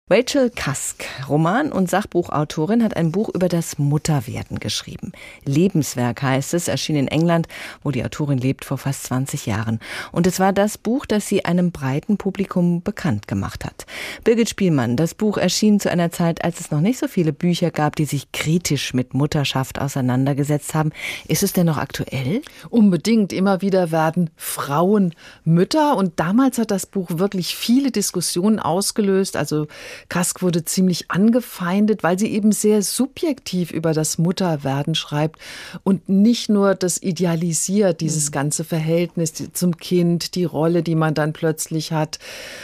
Rachel Cusk, Roman- und Sachbuchautorin, hat ein Buch über das Mutterwerden geschrieben. Lebenswerk heißt es, erschien in England, wo die Autorin lebt, vor fast 20 Jahren. Und es war das Buch, das sie einem breiten Publikum bekannt gemacht hat. Birgit Spielmann, das Buch erschien zu einer Zeit, als es noch nicht so viele Bücher gab, die sich kritisch mit Mutterschaft auseinandergesetzt haben. Ist es denn noch aktuell? Unbedingt. Immer wieder werden Frauen Mütter. Und damals hat das Buch wirklich viele Diskussionen ausgelöst. Also Cusk wurde ziemlich angefeindet, weil sie eben sehr subjektiv über das Mutterwerden schreibt und nicht nur das idealisiert, dieses ganze Verhältnis zum Kind, die Rolle, die man dann plötzlich hat.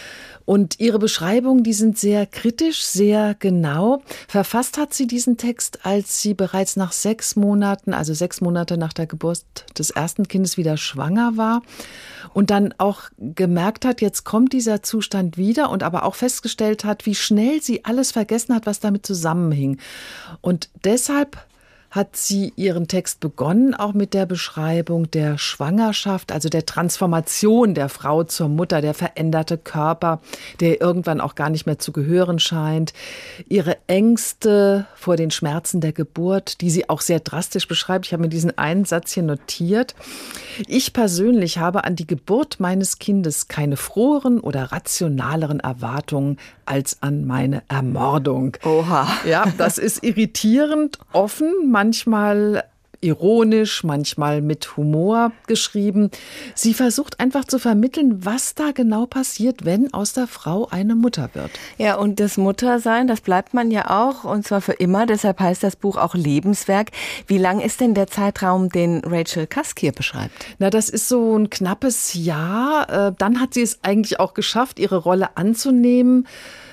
Und ihre Beschreibungen, die sind sehr kritisch, sehr genau. Verfasst hat sie diesen Text, als sie bereits nach 6 Monaten, also 6 Monate nach der Geburt des ersten Kindes, wieder schwanger war und dann auch gemerkt hat, jetzt kommt dieser Zustand wieder und aber auch festgestellt hat, wie schnell sie alles vergessen hat, was damit zusammenhing. Und deshalb hat sie ihren Text begonnen, auch mit der Beschreibung der Schwangerschaft, also der Transformation der Frau zur Mutter, der veränderte Körper, der irgendwann auch gar nicht mehr zu gehören scheint, ihre Ängste vor den Schmerzen der Geburt, die sie auch sehr drastisch beschreibt. Ich habe mir diesen einen Satz hier notiert. Ich persönlich habe an die Geburt meines Kindes keine froheren oder rationaleren Erwartungen als an meine Ermordung. Oha. Ja, das ist irritierend, offen, manchmal ironisch, manchmal mit Humor geschrieben. Sie versucht einfach zu vermitteln, was da genau passiert, wenn aus der Frau eine Mutter wird. Ja, und das Muttersein, das bleibt man ja auch, und zwar für immer. Deshalb heißt das Buch auch Lebenswerk. Wie lang ist denn der Zeitraum, den Rachel Cusk hier beschreibt? Na, das ist so ein knappes Jahr. Dann hat sie es eigentlich auch geschafft, ihre Rolle anzunehmen.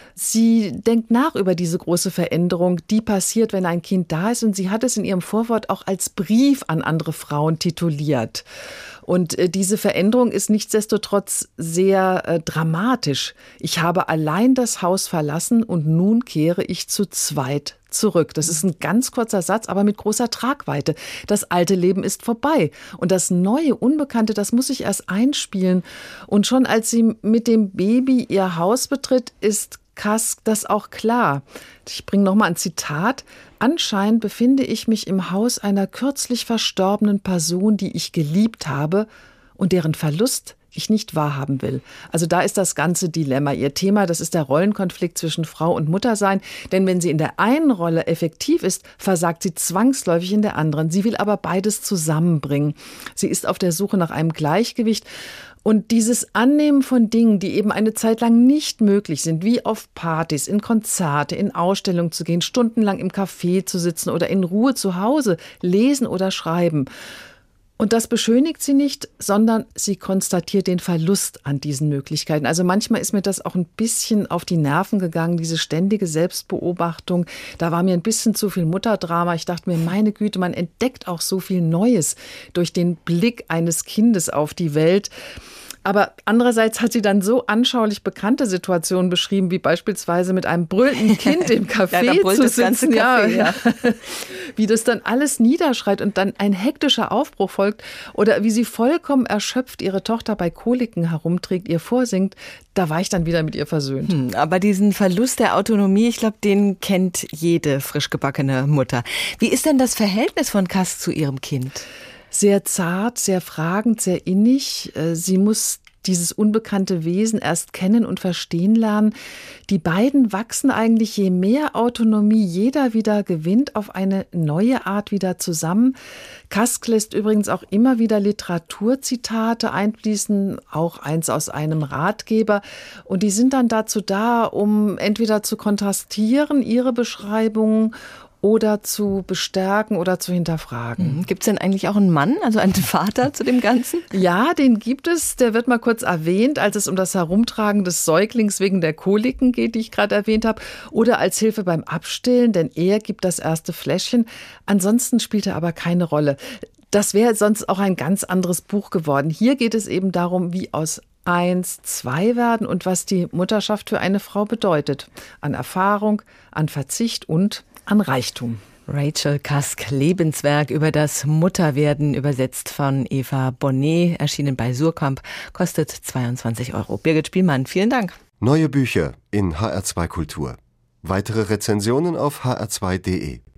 Sie denkt nach über diese große Veränderung, die passiert, wenn ein Kind da ist. Und sie hat es in ihrem Vorwort auch als Brief an andere Frauen tituliert. Und diese Veränderung ist nichtsdestotrotz sehr dramatisch. Ich habe allein das Haus verlassen und nun kehre ich zu zweit zurück. Das ist ein ganz kurzer Satz, aber mit großer Tragweite. Das alte Leben ist vorbei. Und das neue, Unbekannte, das muss sich erst einspielen. Und schon als sie mit dem Baby ihr Haus betritt, ist Cusk das auch klar. Ich bringe nochmal ein Zitat. Anscheinend befinde ich mich im Haus einer kürzlich verstorbenen Person, die ich geliebt habe und deren Verlust ich nicht wahrhaben will. Also da ist das ganze Dilemma. Ihr Thema, das ist der Rollenkonflikt zwischen Frau und Muttersein. Denn wenn sie in der einen Rolle effektiv ist, versagt sie zwangsläufig in der anderen. Sie will aber beides zusammenbringen. Sie ist auf der Suche nach einem Gleichgewicht. Und dieses Annehmen von Dingen, die eben eine Zeit lang nicht möglich sind, wie auf Partys, in Konzerte, in Ausstellungen zu gehen, stundenlang im Café zu sitzen oder in Ruhe zu Hause lesen oder schreiben. Und das beschönigt sie nicht, sondern sie konstatiert den Verlust an diesen Möglichkeiten. Also manchmal ist mir das auch ein bisschen auf die Nerven gegangen, diese ständige Selbstbeobachtung. Da war mir ein bisschen zu viel Mutterdrama. Ich dachte mir, meine Güte, man entdeckt auch so viel Neues durch den Blick eines Kindes auf die Welt. Aber andererseits hat sie dann so anschaulich bekannte Situationen beschrieben, wie beispielsweise mit einem brüllenden Kind im Café zu sitzen. Ja. Wie das dann alles niederschreit und dann ein hektischer Aufbruch folgt. Oder wie sie vollkommen erschöpft ihre Tochter bei Koliken herumträgt, ihr vorsingt. Da war ich dann wieder mit ihr versöhnt. Aber diesen Verlust der Autonomie, ich glaube, den kennt jede frisch gebackene Mutter. Wie ist denn das Verhältnis von Cusk zu ihrem Kind? Sehr zart, sehr fragend, sehr innig. Sie muss dieses unbekannte Wesen erst kennen und verstehen lernen. Die beiden wachsen eigentlich, je mehr Autonomie jeder wieder gewinnt, auf eine neue Art wieder zusammen. Cusk lässt übrigens auch immer wieder Literaturzitate einfließen, auch eins aus einem Ratgeber. Und die sind dann dazu da, um entweder zu kontrastieren, ihre Beschreibungen, oder zu bestärken oder zu hinterfragen. Gibt es denn eigentlich auch einen Mann, also einen Vater zu dem Ganzen? Ja, den gibt es. Der wird mal kurz erwähnt, als es um das Herumtragen des Säuglings wegen der Koliken geht, die ich gerade erwähnt habe, oder als Hilfe beim Abstillen, denn er gibt das erste Fläschchen. Ansonsten spielt er aber keine Rolle. Das wäre sonst auch ein ganz anderes Buch geworden. Hier geht es eben darum, wie aus 1, 2 werden und was die Mutterschaft für eine Frau bedeutet. An Erfahrung, an Verzicht und an Reichtum. Rachel Cusk, Lebenswerk über das Mutterwerden, übersetzt von Eva Bonnet, erschienen bei Suhrkamp, kostet 22 €. Birgit Spielmann, vielen Dank. Neue Bücher in HR2 Kultur. Weitere Rezensionen auf hr2.de.